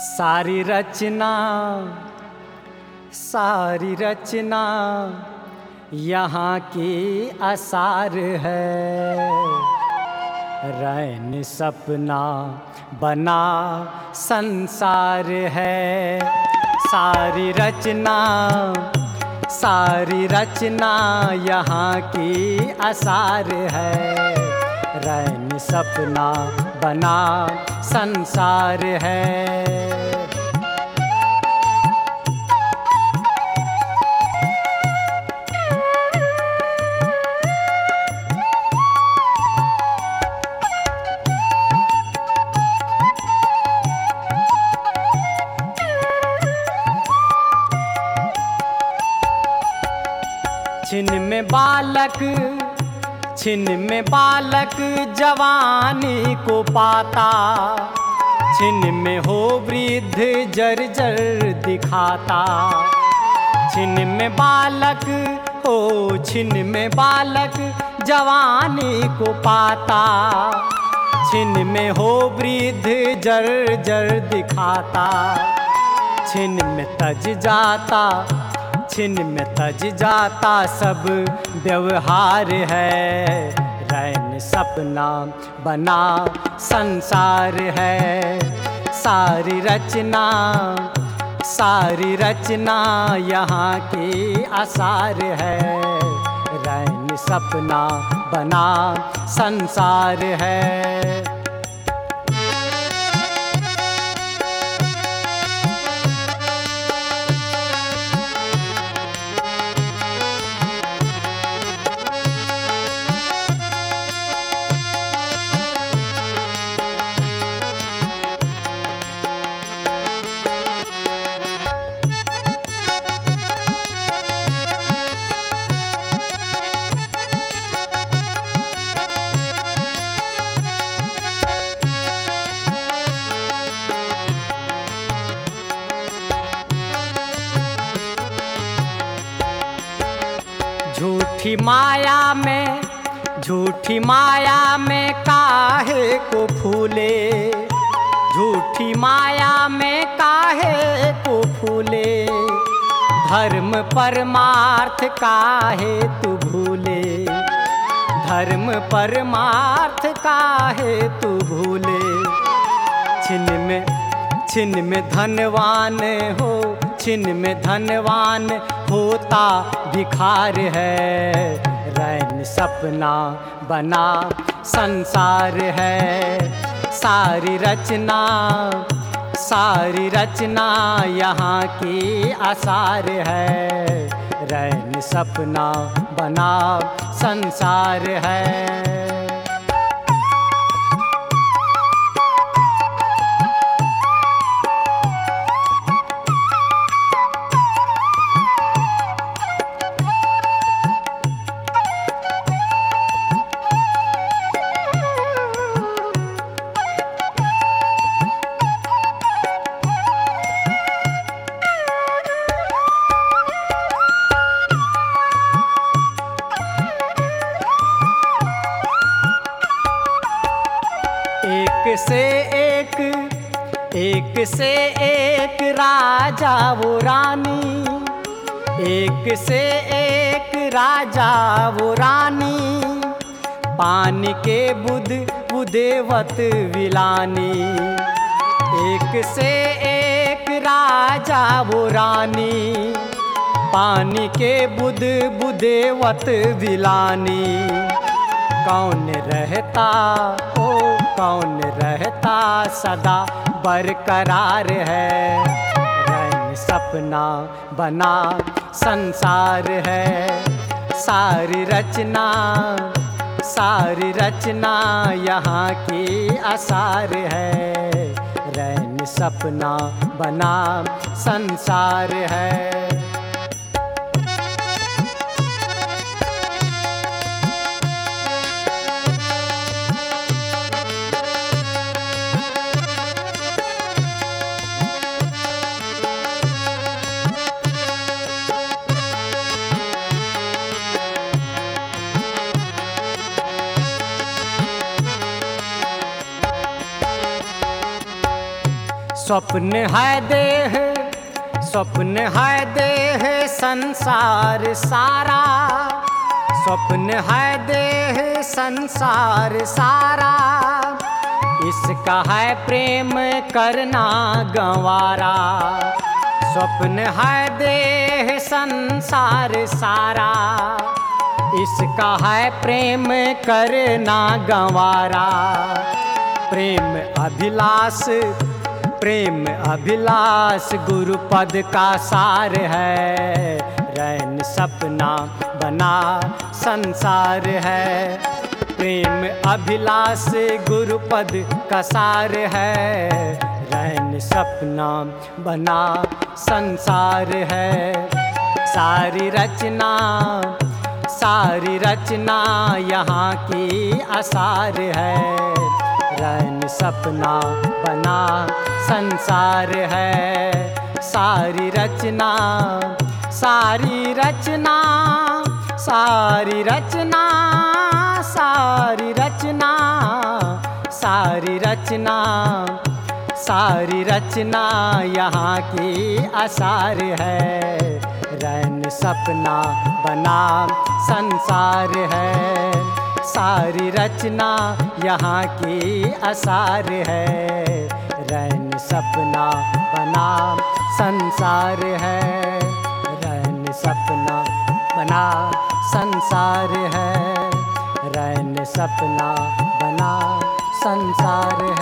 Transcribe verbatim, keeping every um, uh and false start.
सारी रचना सारी रचना यहाँ की आसार है। रैन सपना बना संसार है। सारी रचना सारी रचना यहाँ की आसार है। रैन सपना बना संसार है। छिन में बालक छिन में बालक जवानी को पाता। छिन में हो वृद्ध जर्जर दिखाता। छिन में बालक हो छिन में बालक जवानी को पाता। छिन में हो वृद्ध जर्जर दिखाता। छिन में तज जाता छिन में तज जाता सब व्यवहार है। रैन सपना बना संसार है। सारी रचना सारी रचना यहाँ की आसार है। रैन सपना बना संसार है। झूठी माया में झूठी माया में काहे को फूले। झूठी माया में काहे को फूले। धर्म परमार्थ काहे तू भूले। धर्म परमार्थ काहे तू भूले। छिन में छिन में धनवान हो छिन में धनवान होता भिखार है। रैन सपना बना संसार है। सारी रचना सारी रचना यहाँ की आसार है। रैन सपना बना संसार है। एक से एक एक से एक राजा वो रानी। एक से एक राजा वो रानी। पानी के बुध बुदेवत विलानी। एक से एक राजा वो रानी। पानी के बुध बुदेवत विलानी। कौन रहता ओ कौन रहता सदा बरकरार है। रैन सपना बना संसार है। सारी रचना सारी रचना यहाँ की आसार है। रैन सपना बना संसार है। स्वप्न है देह, स्वप्न है देह संसार सारा, स्वप्न है देह संसार सारा, इसका है प्रेम करना गंवारा। स्वप्न है देह संसार सारा, इसका है प्रेम करना गंवारा। प्रेम अभिलाष, प्रेम अभिलाष गुरुपद का सार है, रैन सपना बना संसार है। प्रेम अभिलाष गुरुपद का सार है, रैन सपना बना संसार है। सारी रचना, सारी रचना यहाँ की आसार है, रैन सपना बना संसार है। सारी रचना, सारी रचना, सारी रचना, सारी रचना, सारी रचना, सारी रचना यहाँ की आसार है, रैन सपना बना संसार है। सारी रचना यहाँ की आसार है, रैन सपना बना संसार है, रैन सपना बना संसार है, रैन सपना बना संसार है।